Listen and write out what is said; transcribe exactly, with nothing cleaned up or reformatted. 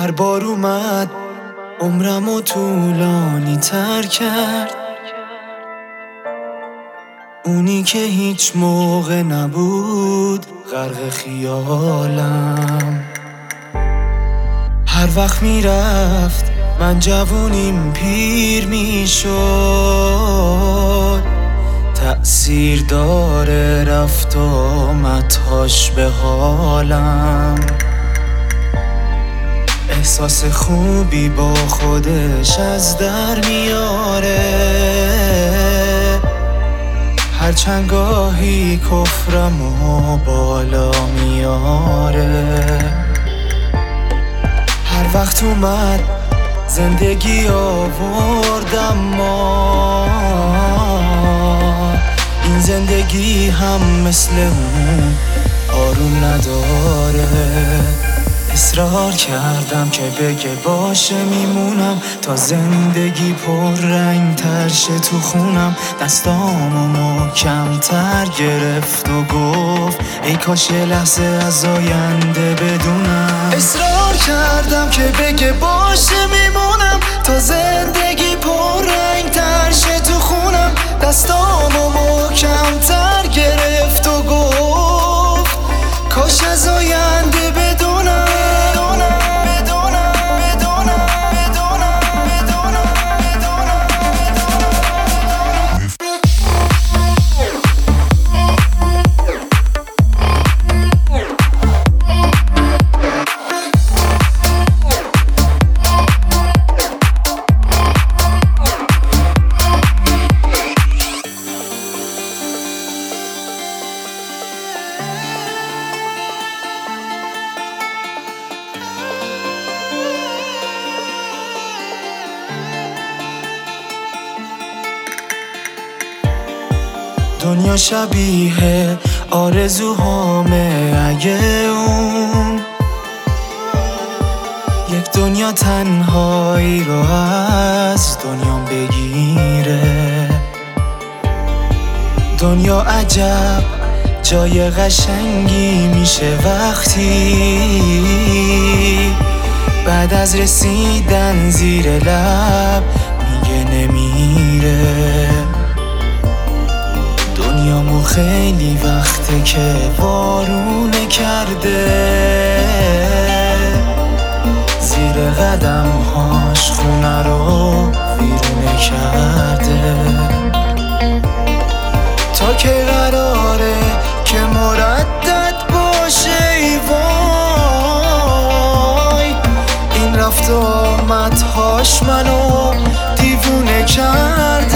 هر بار اومد عمرمو طولانی تر کرد، اونی که هیچ موقع نبود غرق خیالم. هر وقت میرفت من جوونیم پیر میشد، تأثیر داره رفت آمدهاش به حالم. احساس خوبی با خودش از در میاره، هرچند گاهی کفرمو بالا میاره. هر وقت اومد زندگی آوردم ما، این زندگی هم مثل اون آروم نداره. اصرار کردم که بگه باشه میمونم تا زندگی پر رنگ تر شه تو خونم. دستامو محکم تر گرفت و گفت ای کاش یه لحظه از آینده بدونم. اصرار کردم که بگه باشه میمونم تا زندگی پر رنگ تر شه تو خونم. دستامو محکم تر گرفت و گفت کاش از آینده بدونم. دنیا شبیه آرزوهامه اگه اون یک دنیا تنهایی رو از دنیام بگیره. دنیا عجب جای قشنگی میشه وقتی بعد از رسیدن زیر لب میگه نمیره. دنیامو خیلی وقته که وارونه کرده، زیر قدمهاش خونه رو ویرونه کرده. تا که قراره که مردد باشه ای وای، این رفت و آمدهاش منو دیوونه کرده.